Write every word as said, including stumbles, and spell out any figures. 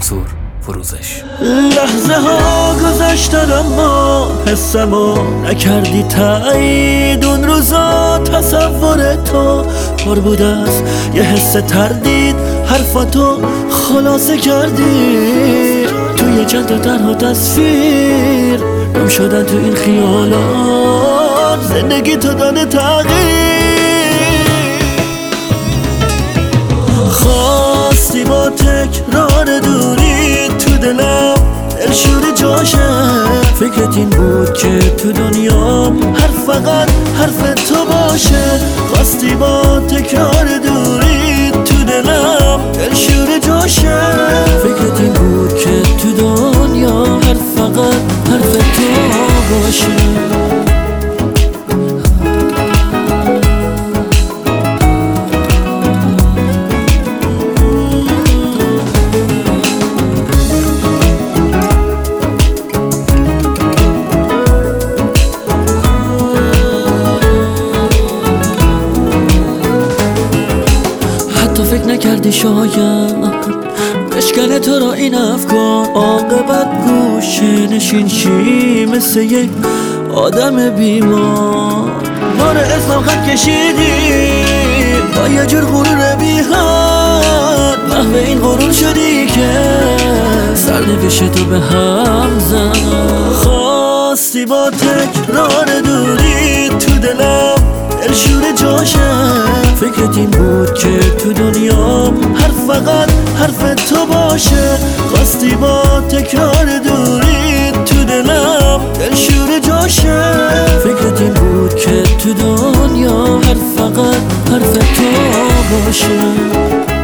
منصور فروزش. لحظه ها گذشتن اما حسمو نکردی تایید. اون روزا تصور تو پر بود از یه حس تردید. حرفاتو خلاصه کردی توی چند تا تنها تصویر. گم شدن تو این خیالات، زندگی تو داده تغییر. خواستی با تکرار دوری تو دلم دلشور جاشه. فکرت این بود که تو دنیام هر فقط حرف تو باشه. خواستی با تکرار دوری تو دلم دلشور جاشه. فکرت این بود که تو دنیا هر فقط حرف تو باشه. فکر نکردی شاید بشکنه تو را این افکار. عاقبت گوشه نشین شی مثل یک آدم بیمار. بار اسمم خط کشیدی با یه جور غرور بی‌حد. محو این غرور شدی که سرنوشت تو به هم زد. خواستی با تکرار دوری تو دلم دلشور جاشه. فکرت این بود که تو دنیام هر فقط حرف تو باشه. خواستی با تکرار دوری تو دلم دلشور جاشه. فکرت این بود که تو دنیا هر فقط حرف تو باشه.